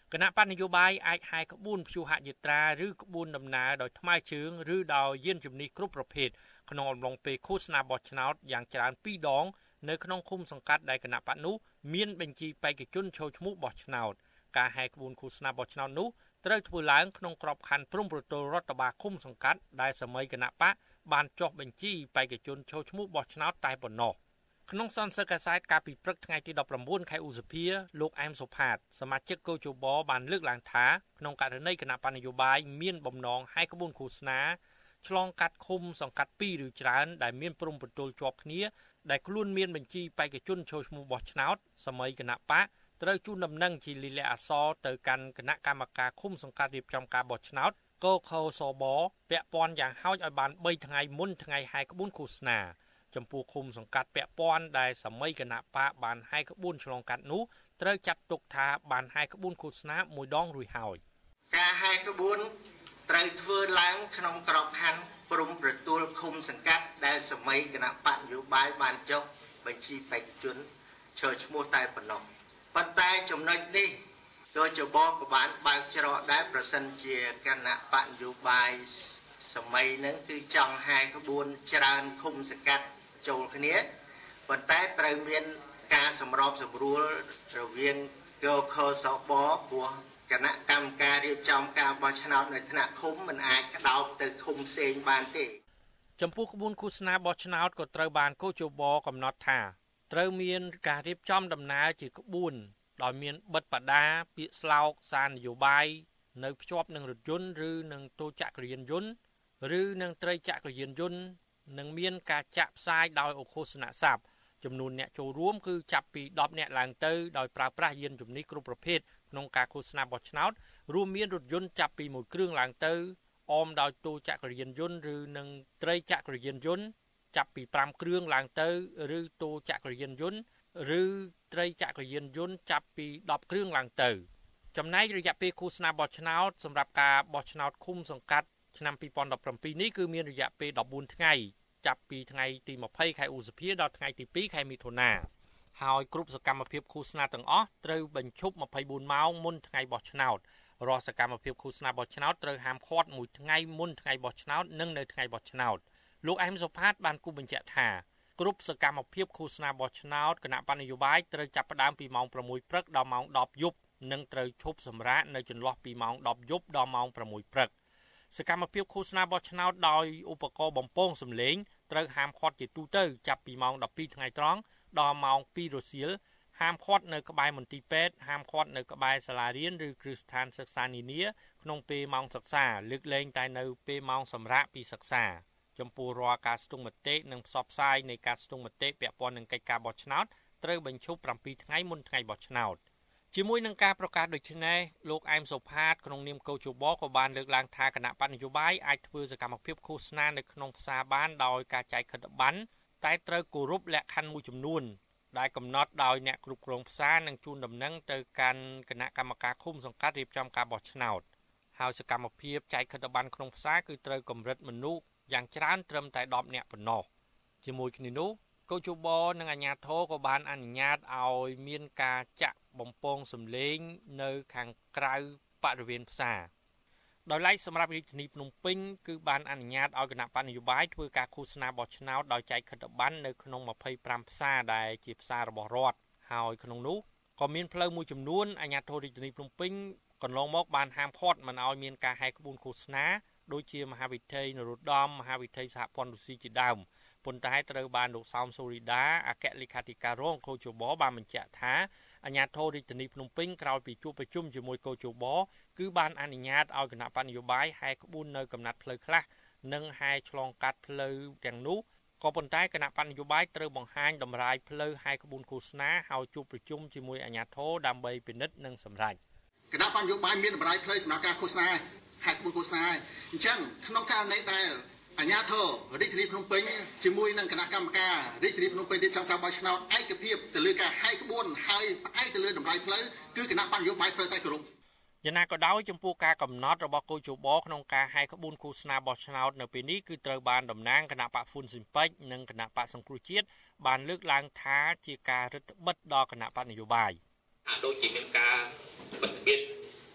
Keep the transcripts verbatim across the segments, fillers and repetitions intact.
គណៈបកនយោបាយអាចហាយក្បួនព្យុហយាត្រាឬក្បួនដំណើរដោយថ្មើរជើងឬដោយយានជំនិះគ្រប់ប្រភេទក្នុងអំឡុងពេលឃោសនាបោះឆ្នោតយ៉ាងច្រើនពីរដងនៅក្នុងឃុំសង្កាត់ដែលគណៈបកនោះមានបញ្ជីបេក្ខជនចូលឈ្មោះបោះឆ្នោតការហាយក្បួនឃោសនាបោះឆ្នោតនោះត្រូវធ្វើឡើងក្នុងក្របខ័ណ្ឌព្រំប្រទល់រដ្ឋបាលឃុំសង្កាត់ដែលសមីគណៈបកបានចុះបញ្ជីបេក្ខជនចូលឈ្មោះបោះឆ្នោតតែប៉ុណ្ណោះក្នុងសន្និសីទកាសែតកាលពីព្រឹកថ្ងៃទីដប់ប្រាំបួនខែឧសភាលោកអែមសុផាតសមាជិកកោជបបានលើកឡើងថាក្នុងករណីគណៈបកនយោបាយមានបំណងហាយក្បួនឃោសនាឆ្លងកាត់ឃុំសង្កាត់ពីរឬច្រើនដែលមានព្រំប្រទល់ជាប់គ្នាដែលខ្លួនមានបញ្ជីបេក្ខជនចូលឈ្មោះបោះឆ្នោតសមីគណៈបកត្រូវជូនដំណឹងជាលិលាអក្សរទៅកាន់គណៈកម្មការឃុំសង្កាត់រៀបចំការបោះឆ្នោតកខសបពាក់ព័ន្ធយ៉ាងហោចឲ្យបានបីថ្ងៃមុនថ្ងៃហាយក្បួនឃោសនាចំពោះឃុំសង្កាត់ពាក់ព័ន្ធដែលសមីគណៈបកបានហាយក្បួនឆ្លងកាត់នោះត្រូវចាត់ទុកថាបានហាយក្បួនឃោសនាមួយដងរួចហើយការហាយក្បួនត្រូវធ្វើឡើងក្នុងក្របខ័ណ្ឌព្រំប្រទល់ឃុំសង្កាត់ដែលសមីគណៈបកនយោបាយបានចុះបញ្ជីបេក្ខជនចូលឈ្មោះតែប៉ុណ្ណោះប៉ុន្តែចំណុចនេះកោជបក៏បានបើកច្រកដែរប្រសិនជាគណៈបកនយោបាយសម័យហ្នឹងគឺចង់ហាយក្បួនច្រើនឃុំសង្កាត់ចូលគ្នាប៉ុន្តែត្រូវមានការសម្របសម្រួលរវាងកខសបព្រោះគណៈកម្មការរៀបចំការបោះឆ្នោតនៅថ្នាក់ឃុំមិនអាចក្តោបទៅឃុំផ្សេងបានទេចំពោះក្បួនឃោសនាបោះឆ្នោតក៏ត្រូវបានកោជបកំណត់ថាត្រូវមានការរៀបចំដំណើរជាក្បួនដោយមានបិទបដាពាក្យស្លោកសារនយោបាយនៅភ្ជាប់នឹងរថយន្តឬនឹងតូចក្រយានយន្តឬនឹងត្រីចក្រយានយន្តនឹងមានការចាក់ផ្សាយដោយអឃោសនស័ព្ទចំនួនអ្នកចូលរួមគឺចាប់ពីដប់អ្នកឡើងទៅដោយប្រើប្រាស់យានជំនិះគ្រប់ប្រភេទក្នុងការឃោសនាបោះឆ្នោតរួមមានរថយន្តចាប់ពីមួយគ្រឿងឡើងទៅអមដោយតូចក្រយានយន្តឬនឹងត្រីចក្រយានយន្តចាប់ពីប្រាំគ្រឿងឡើងទៅឬតូចក្រយានយន្តឬត្រីចក្រយានយន្តចាប់ពីដប់គ្រឿងឡើងទៅចំណែករយៈពេលឃោសនាបោះឆ្នោតសម្រាប់ការបោះឆ្នោតឃុំសង្កាត់ឆ្នាំពីរពាន់ដប់ប្រាំពីរនេះគឺមានរយៈពេលដប់បួនថ្ងៃចាប់ពីថ្ងៃទីម្ភៃខែឧសភាដល់ថ្ងៃទីពីរខែមិថុនាហើយគ្រប់សកម្មភាពឃោសនាទាំងអស់ត្រូវបញ្ឈប់ម្ភៃបួនម៉ោងមុនថ្ងៃបោះឆ្នោតរាល់សកម្មភាពឃោសនាបោះឆ្នោតត្រូវហាមឃាត់មួយថ្ងៃមុនថ្ងៃបោះឆ្នោតនិងនៅថ្ងៃបោះឆ្នោតលោកអែមសុផាតបានគូបញ្ជាក់ថាគ្រប់សកម្មភាពឃោសនាបោះឆ្នោតគណៈបណ្ឌនយោបាយត្រូវចាប់ផ្ដើមពីម៉ោងប្រាំមួយព្រឹកដល់ម៉ោងដប់យប់និងត្រូវឈប់សម្រាកនៅចន្លោះពីម៉ោងដប់យប់ដល់ម៉ោងប្រាំមួយព្រឹកសកម្មភាពឃោសនាបោះឆ្នោតដោយឧបករណ៍បំពងសំឡេងត្រូវហាមឃាត់ជាទូទៅចាប់ពីម៉ោងដប់ពីរថ្ងៃត្រង់ដល់ម៉ោងពីររសៀលហាមឃាត់នៅក្បែរមន្ទីរពេទ្យហាមឃាត់នៅក្បែរសាលារៀនឬគ្រឹះស្ថានសិក្សានានាក្នុងពេលម៉ោងសិក្សាលើកលែងតែនៅពេលម៉ោងសម្រាកពីសិក្សាចំពោះរាល់ការស្ទង់មតិនិងផ្សព្វផ្សាយនៃការស្ទង់មតិពាក់ព័ន្ធនឹងកិច្ចការបោះឆ្នោតត្រូវបញ្ឈប់ប្រាំពីរថ្ងៃមុនថ្ងៃបោះឆ្នោតជាមួយនឹងការប្រកាសដូចនេះលោកអែមសុផាតក្នុងនាមកោជបក៏បានលើកឡើងថាគណៈបកនយោបាយអាចធ្វើសកម្មភាពឃោសនានៅក្នុងផ្សារបានដោយការចែកខិត្តប័ណ្ណតែត្រូវគោរពលក្ខខណ្ឌមួយចំនួនដែលកំណត់ដោយអ្នកគ្រប់គ្រងផ្សារនិងជូនដំណឹងទៅកាន់គណៈកម្មការឃុំសង្កាត់រៀបចំការបោះឆ្នោតហើយសកម្មភាពចែកខិត្តប័ណ្ណក្នុងផ្សារគឺត្រូវកម្រិតមនុស្សយ៉ាងច្រើនត្រឹមតែដប់នាក់ប៉ុណ្ណោះជាមួយគ្នានោះកោជបនិងអាជ្ញាធរក៏បានអនុញ្ញាតឲ្យមានការចាក់បំពងសំឡេងនៅខាងក្រៅបរិវេណផ្សារដោយឡែកសម្រាប់រាជធានីភ្នំពេញគឺបានអនុញ្ញាតឲ្យគណៈបកនយោបាយធ្វើការឃោសនាបោះឆ្នោតដោយចែកខិត្តប័ណ្ណនៅក្នុងម្ភៃប្រាំផ្សារដែលជាផ្សាររបស់រដ្ឋហើយក្នុងនោះក៏មានផ្លូវមួយចំនួនអាជ្ញាធររាជធានីភ្នំពេញកន្លងមកបានហាមឃាត់មិនឲ្យមានការហែកក្បួនឃោសនាដូចជាមហាវិថីនរោត្តមមហាវិថីសហព័ន្ធរុស្ស៊ីជាដើមប៉ុន្តែត្រូវបានលោកសោមសូរីដាអគ្គលេខាធិការរងកោជបបានបញ្ជាក់ថាអាជ្ញាធររាជធានីភ្នំពេញក្រោយពីជួបប្រជុំជាមួយកោជបគឺបានអនុញ្ញាតឲ្យគណៈបកនយោបាយហែកក្បួននៅកំណាត់ផ្លូវខ្លះនិងហែកឆ្លងកាត់ផ្លូវទាំងនោះក៏ប៉ុន្តែគណៈបកនយោបាយត្រូវបង្ហាញតម្រាយផ្លូវហែកក្បួនឃោសនាហើយជួបប្រជុំជាមួយអាជ្ញាធរដើម្បីពិនិត្យនិងសម្រេចគណៈបកនយោបាយមានតម្រាយផ្លូវសម្រាប់ការឃោសនាហែកក្បួនឃោសនាអញ្ចឹងក្នុងករណីដែលអាជ្ញាធររាជធានីភ្នំពេញជាមួយនឹងគណៈកម្មការរាជធានីភ្នំពេញរៀបចំការបោះឆ្នោតឯកភាពទៅលើការហែកក្បួនហើយផ្អែកទៅលើតម្លៃផ្លូវគឺគណៈបកនយោបាយត្រូវតែគោរពយ៉ាងណាក៏ដោយចំពោះការកំណត់របស់កោជបក្នុងការហែកក្បួនឃោសនាបោះឆ្នោតនៅពេលនេះគឺត្រូវបានតំណាងគណៈបកហ្វុនស៊ីមពេចនិងគណៈបកសង្គ្រោះជាតិបានលើកឡើងថាជាការរឹតបន្តឹងដល់គណៈបកនយោបាយអាចដូចជាមានការបិទទ្វារ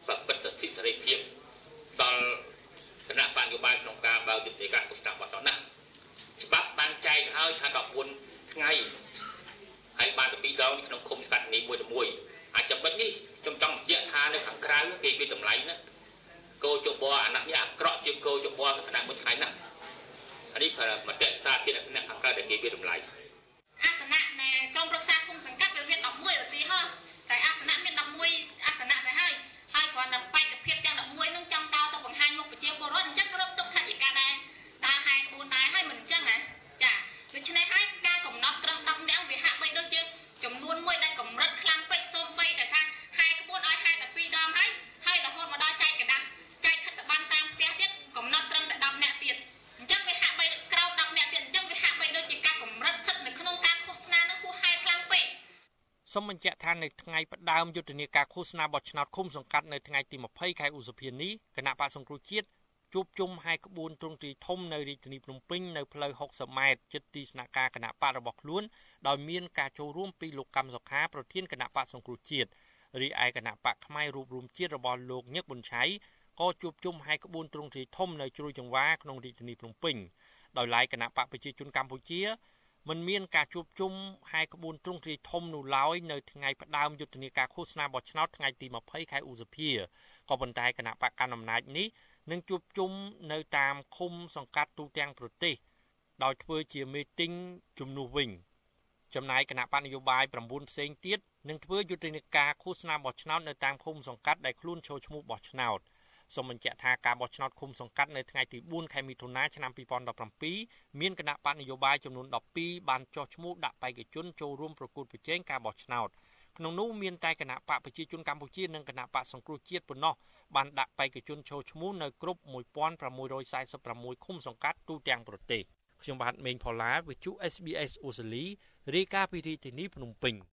ក្រៅគេគេតម្លៃណាគោជបអាណនេះអាក្រក់ជាងគោជបអាណមួយថ្ងៃណាអានេះគឺមតិសាធារណៈខាងក្រៅដែលគេវាតម្លៃអាសនៈនៃក្រុមប្រឹក្សាគុំសង្កាត់វាមានelevenឧទាហរណ៍តែអាសនៈមានelevenអាសនៈទៅហើយហើយគ្រាន់តែបេក្ខភាពទាំងelevenនឹងចាំដោតទៅបង្ហាញមុខប្រជាពលរដ្ឋអញ្ចឹងរត់ទុកថាជាការដែរដើរហែក្បួនដែរហើយមិនអញ្ចឹងណាចាដូច្នេះហើយការកំណត់ត្រឹមtenនាក់វាហាក់បីដូចជាចំនួនមួយដែលកម្រិតខ្លាំងពេកសូម្បីតែថាហែក្បួនឲ្យហែតែtwoដងហើយហើយរហូតមកដល់ចែកកណ្ដាស់ចែកខិត្តប័ណ្ណតាមផ្ទះទៀតកំណត់ត្រឹមតែtenនាក់ទៀតអញ្ចឹងវាហាក់បីក្រោមtenនាក់ទៀតអញ្ចឹងវាហាក់បីដូចជាការកម្រិតសិទ្ធិនៅក្នុងការឃោសនានឹងគួរហែខ្លាំងពេកសូមបញ្ជាក់ថានៅថ្ងៃផ្ដើមយុទ្ធនាការឃោសនាបោះឆ្នោតឃុំសង្កាត់នៅថ្ងៃទីtwentyខែឧសភានេះគណៈបក្សសង្គ្រោះជាតិជួបជុំហែក្បួនទ្រង់ទ្រីធំនៅរាជធានីភ្នំពេញនៅផ្លូវsixtyម៉ែត្រជិតទីស្នាក់ការគណៈបករបស់ខ្លួនដោយមានការចូលរួមពីលោកកម្មសុខាប្រធានគណៈបកសង្គ្រោះជាតិរីឯគណៈបកផ្នែករួបរวมជាតិរបស់លោកញឹកប៊ុនឆៃក៏ជួបជុំហែក្បួនទ្រង់ទ្រីធំនៅជ្រោយចង្វាក្នុងរាជធានីភ្នំពេញដោយឡែកគណៈបកប្រជាជនកម្ពុជាមិនមានការជួបជុំហែក្បួនទ្រង់ទ្រីធំនោះឡើយនៅថ្ងៃផ្ដើមយុទ្ធនាការឃោសនាបោះឆ្នោតថ្ងៃទីtwentyខែឧសភាក៏ប៉ុន្តែគណៈបកកណ្ដាលអំណាចនេះនឹងជួបជុំនៅតាមឃុំសង្កាត់ទូទាំងប្រទេសដោយធ្វើជាមីទីងជំនួសវិញចំណែកគណៈបកនយោបាយnineផ្សេងទៀតនឹងធ្វើយុទ្ធនាការឃោសនាបោះឆ្នោតនៅតាមឃុំសង្កាត់ដែលខ្លួនចូលឈ្មោះបោះឆ្នោតសូមបញ្ជាក់ថាការបោះឆ្នោតឃុំសង្កាត់នៅថ្ងៃទីfourខែមិថុនាឆ្នាំtwenty seventeenមានគណៈបកនយោបាយចំនួនtwelveបានចុះឈ្មោះដាក់បេក្ខជនចូលរួមប្រកួតប្រជែងការបោះឆ្នោតក្នុងនោះមានតែគណៈបកប្រជាជនកម្ពុជានិងគណៈបកសង្គ្រោះជាតិប៉ុណ្ណោះបានដាក់បេក្ខជនចូលឈ្មោះនៅគ្រប់one thousand six hundred forty-sixឃុំសង្កាត់ទូទាំងប្រទេសខ្ញុំបាទមេងផល្លាវិទ្យុ S B S អូស្ត្រាលីរាយការណ៍ពីរាជធានីភ្នំពេញ